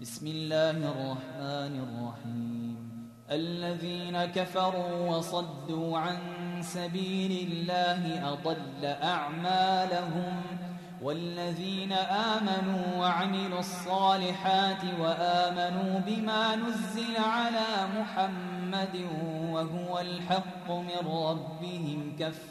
بسم الله الرحمن الرحيم. الذين كفروا وصدوا عن سبيل الله أضل أعمالهم، والذين آمنوا وعملوا الصالحات وآمنوا بما نزل على محمد وهو الحق من ربهم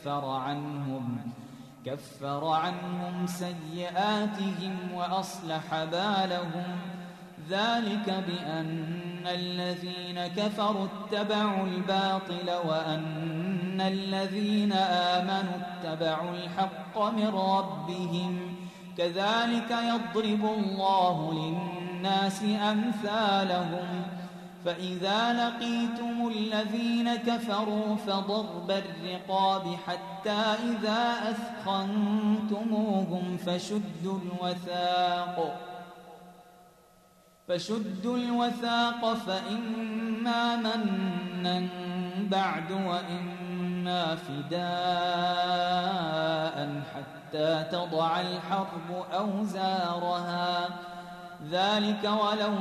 كفر عنهم سيئاتهم وأصلح بالهم. ذلك بأن الذين كفروا اتبعوا الباطل وأن الذين آمنوا اتبعوا الحق من ربهم. كذلك يضرب الله للناس أمثالهم. فإذا لقيتم الذين كفروا فضرب الرقاب حتى إذا أثخنتموهم فشدوا الوثاق فإما منا بعد وإما فداء حتى تضع الحرب أوزارها. ذلك ولو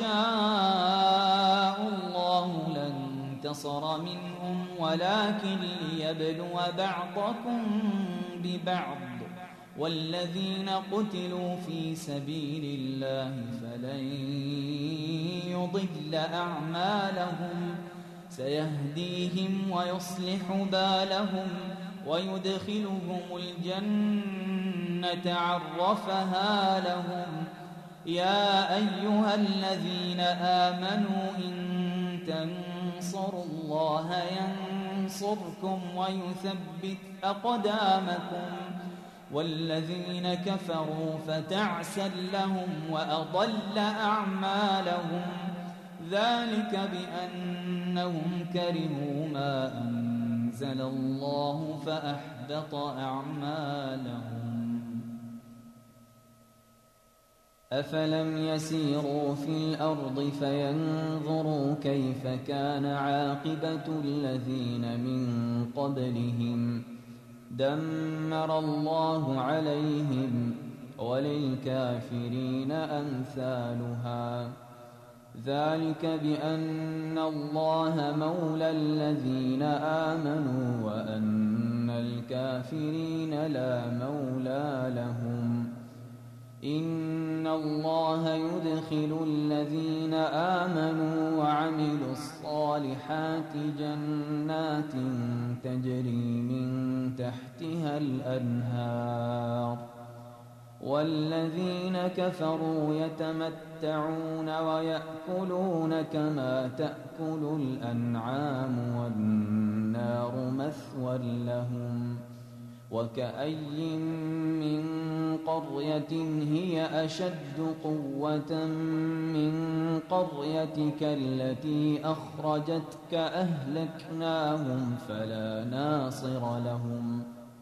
يشاء الله لانتصر منهم ولكن ليبلو بعضكم ببعض. والذين قتلوا في سبيل الله فلن يضل أعمالهم. سيهديهم ويصلح بالهم ويدخلهم الجنة عرفها لهم. يا أيها الذين آمنوا إن تنصروا الله ينصركم ويثبت أقدامكم. والذين كفروا فتعسا لهم وأضل أعمالهم. ذلك بأنهم كرهوا ما أنزل الله فأحبط أعمالهم. أفلم يسيروا في الأرض فينظروا كيف كان عاقبة الذين من قبلهم. دمر الله عليهم وللكافرين أمثالها. ذلك بأن الله مولى الذين آمنوا وأن الكافرين لا مولى لهم. إن الله يدخل الذين آمنوا وعملوا الصالحات جنات تجري من تحتها الأنهار. والذين كفروا يتمتعون ويأكلون كما تأكل الأنعام والنار مثوى لهم. وكأي من قرية هي أشد قوة من قريتك التي أخرجتك أهلكناهم فلا ناصر لهم.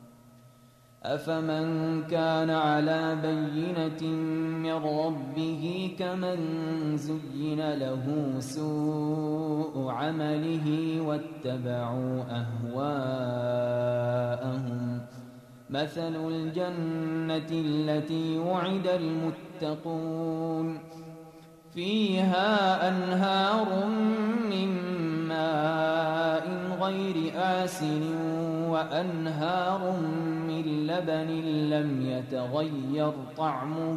أفمن كان على بينة من ربه كمن زين له سوء عمله واتبعوا أهواءهم. مثل الجنة التي وعد المتقون فيها أنهار من ماء غير آسن وأنهار من لبن لم يتغير طعمه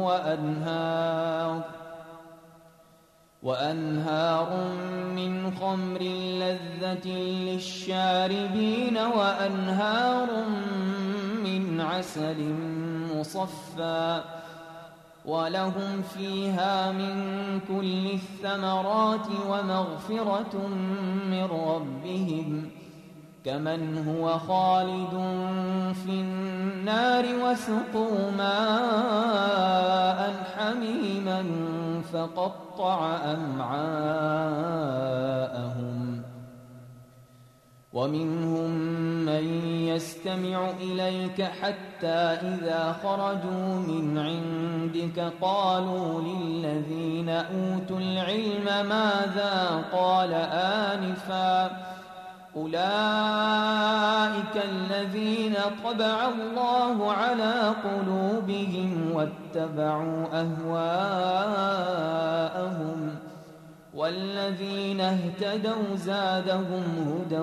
وأنهار من خمر لذة للشاربين وأنهار من عسل مصفى ولهم فيها من كل الثمرات ومغفرة من ربهم كمن هو خالد في النار وسقوا ماء حميما فقطع أمعاءهم. ومنهم من يستمع إليك حتى إذا خرجوا من عندك قالوا للذين أوتوا العلم ماذا قال آنفا أولئك الذين طبع الله على قلوبهم واتبعوا أهواءهم والذين اهتدوا زادهم هدى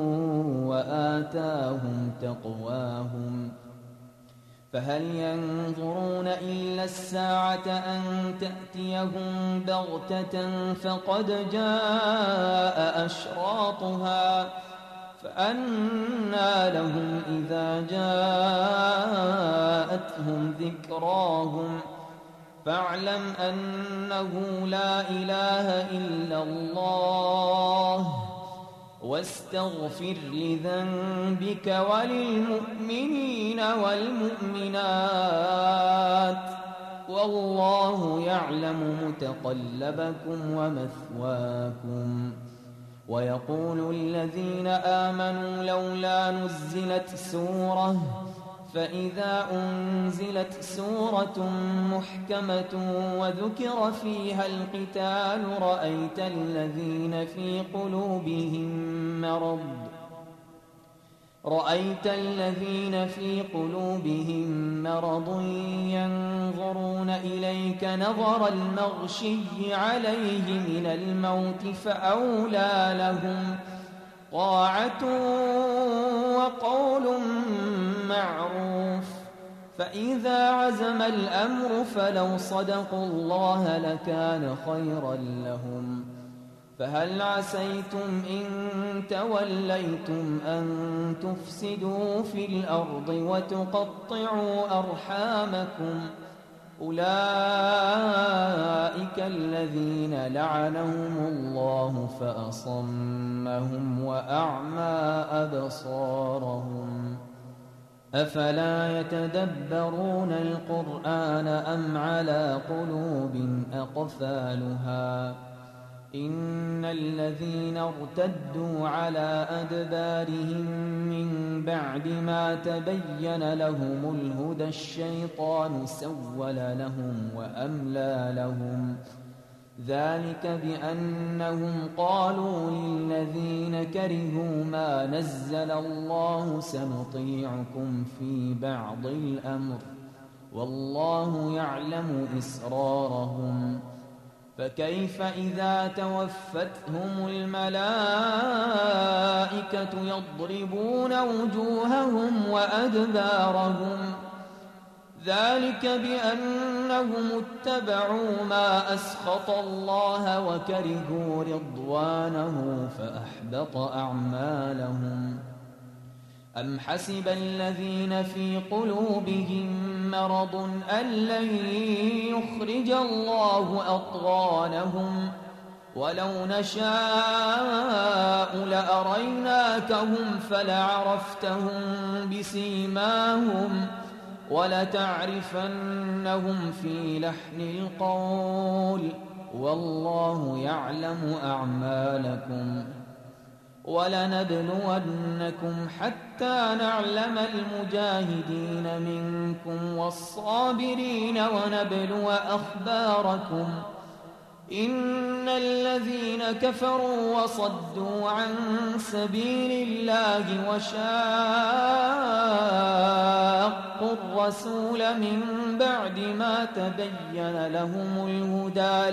وآتاهم تقواهم فهل ينظرون إلا الساعة أن تأتيهم بغتة فقد جاء أشراطها فأنى لهم إذا جاءتهم ذكراهم فاعلم أنه لا إله إلا الله واستغفر لذنبك وللمؤمنين والمؤمنات والله يعلم متقلبكم ومثواكم. ويقول الذين آمنوا لولا نزلت سورة فإذا أنزلت سورة محكمة وذكر فيها القتال رأيت الذين في قلوبهم مرض ينظرون إليك نظر المغشي عليه من الموت فأولى لهم طاعة وقول معروف فإذا عزم الأمر فلو صدقوا الله لكان خيرا لهم. فهل عسيتم إن توليتم أن تفسدوا في الأرض وتقطعوا أرحامكم أولئك الذين لعنهم الله فأصمهم وأعمى أبصارهم أفلا يتدبرون القرآن أم على قلوب أقفالها إن الذين ارتدوا على أدبارهم من بعد ما تبين لهم الهدى الشيطان سول لهم وأملى لهم ذلك بأنهم قالوا للذين كرهوا ما نزل الله سنطيعكم في بعض الأمر والله يعلم إسرارهم فكيف إذا توفتهم الملائكة يضربون وجوههم وأدبارهم ذلك بأنهم اتبعوا ما أسخط الله وكرهوا رضوانه فأحبط أعمالهم. أم حسب الذين في قلوبهم مرض أن لن يخرج الله أضغانهم ولو نشاء لأريناكهم فلعرفتهم بسيماهم ولتعرفنهم في لحن القول والله يعلم أعمالكم. ولنبلونكم حتى نعلم المجاهدين منكم والصابرين ونبلو أخباركم إن الذين كفروا وصدوا عن سبيل الله وشاقوا الرسول من بعد ما تبين لهم الهدى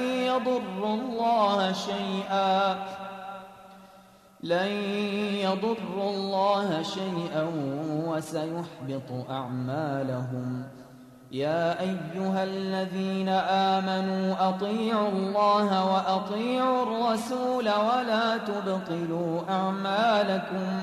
لن يضروا الله شيئا وسيحبط أعمالهم. يا أيها الذين آمنوا أطيعوا الله وأطيعوا الرسول ولا تبطلوا أعمالكم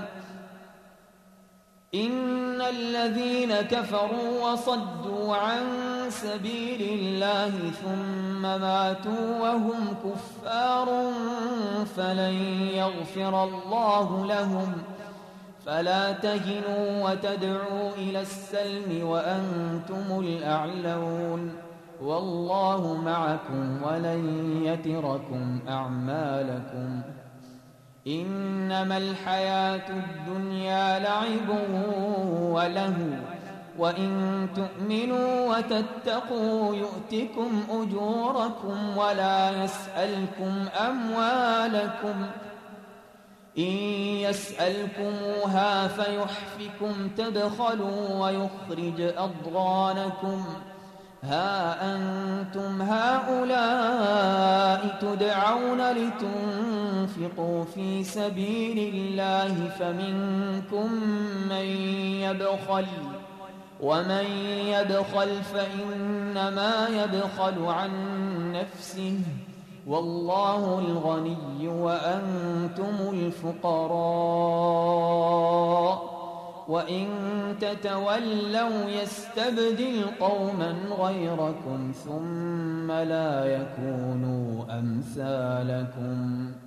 إن الذين كفروا وصدوا عن سبيل الله ثم ماتوا وهم كفار فلن يغفر الله لهم فلا تهنوا وتدعوا إلى السلم وأنتم الأعلون والله معكم ولن يتركم أعمالكم. إنما الحياة الدنيا لعب ولهو وإن تؤمنوا وتتقوا يؤتكم أجوركم ولا يسألكم أموالكم إن يسألكموها فيحفكم تبخلوا ويخرج أضغانكم ها أنتم هؤلاء تدعون لتنفقوا في سبيل الله فمنكم من يبخل ومن يبخل فإنما يبخل عن نفسه والله الغني وأنتم الفقراء وإن تتولوا يستبدل قوما غيركم ثم لا يكونوا أمثالكم